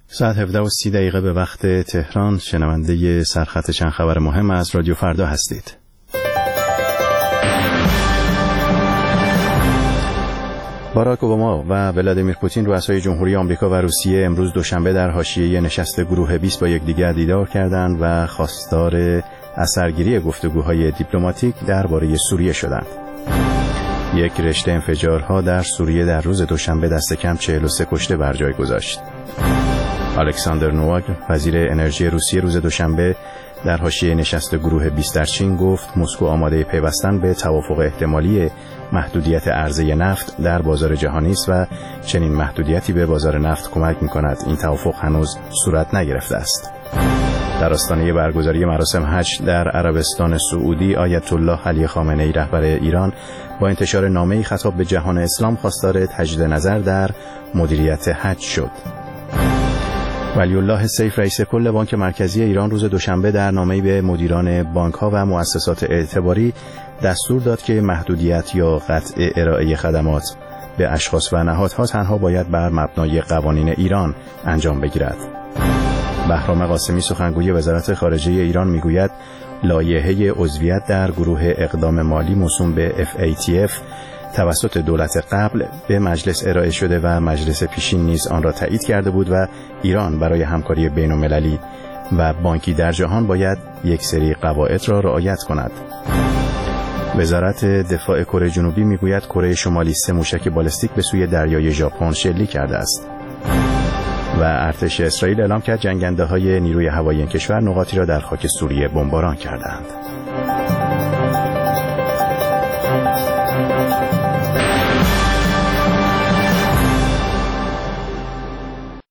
ساعت 17:30 به وقت تهران. شنونده سرخط چند خبر مهم از رادیو فردا هستید. باراک اوباما و ولادیمیر پوتین رؤسای جمهوری آمریکا و روسیه امروز دوشنبه در حاشیه نشست گروه 20 با یکدیگر دیدار کردند و خواستار اثرگیری گفتگوهای دیپلماتیک درباره سوریه شدند. یک رشته انفجارها در سوریه در روز دوشنبه دست کم 43 کشته بر جای گذاشت. الکساندر نوواک وزیر انرژی روسیه روز دوشنبه در حاشیه نشست گروه 20 در چین گفت مسکو آماده پیوستن به توافق احتمالی محدودیت عرضه نفت در بازار جهانی است و چنین محدودیتی به بازار نفت کمک می‌کند. این توافق هنوز صورت نگرفته است. در آستانه برگزاری مراسم حج در عربستان سعودی، آیت الله علی خامنه‌ای رهبر ایران با انتشار نامه‌ای خطاب به جهان اسلام خواستار تجدید نظر در مدیریت حج شد. ولی الله سیف رئیس کل بانک مرکزی ایران روز دوشنبه در نامه‌ای به مدیران بانک‌ها و مؤسسات اعتباری دستور داد که محدودیت یا قطع ارائه خدمات به اشخاص و نهادها تنها باید بر مبنای قوانین ایران انجام بگیرد. بهرام قاسمی سخنگوی وزارت خارجه ایران میگوید لایحه عضویت در گروه اقدام مالی موسوم به FATF توسط دولت قبل به مجلس ارائه شده و مجلس پیشین نیز آن را تایید کرده بود و ایران برای همکاری بین‌المللی و بانکی در جهان باید یک سری قواعد را رعایت کند. وزارت دفاع کره جنوبی میگوید کره شمالی 3 موشک بالستیک به سوی دریای ژاپن شلیک کرده است. و ارتش اسرائیل اعلام کرد جنگنده‌های نیروی هوایی این کشور نقاطی را در خاک سوریه بمباران کردند.